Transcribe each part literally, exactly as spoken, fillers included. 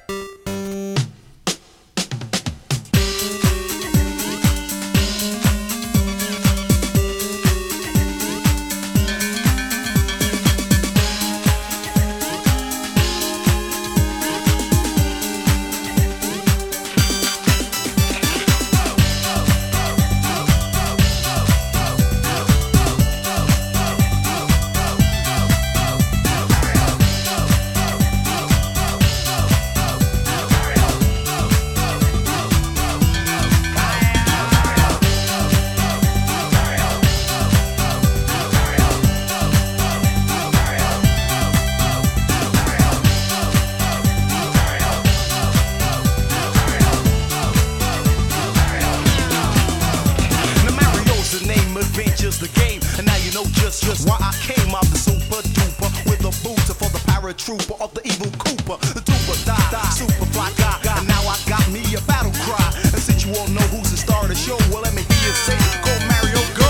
Adventures the game, and now you know just, just why I came. I'm the super duper with a booster for the paratrooper of the evil Cooper, the duper die, die super fly guy. And now I got me a battle cry. And since you all know who's the star of the show, well let me hear you say, go Mario, go.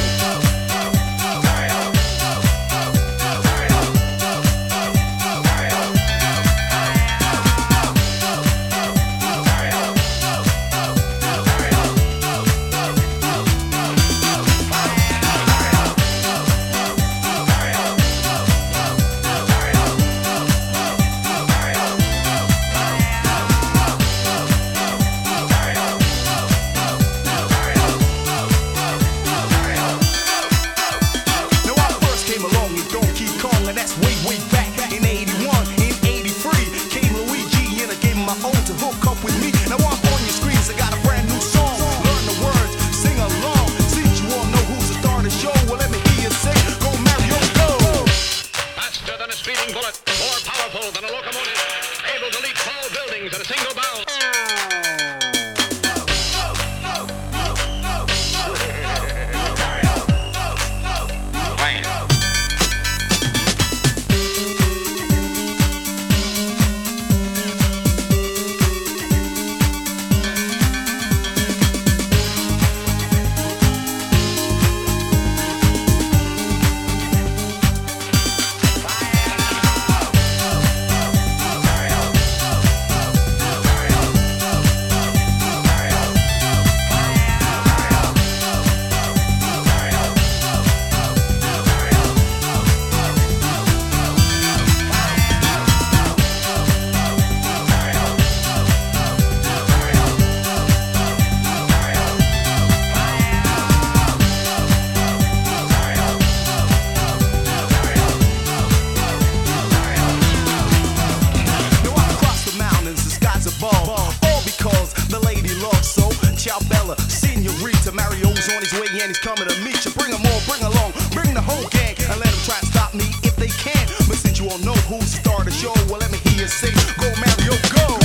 Senorita, Mario's on his way and he's coming to meet you. Bring them all, bring along, bring the whole gang, and let them try to stop me if they can. But since you all know who's the star of the show, well let me hear you say, go Mario, go.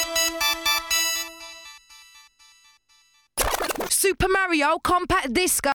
Super Mario Compact Disco.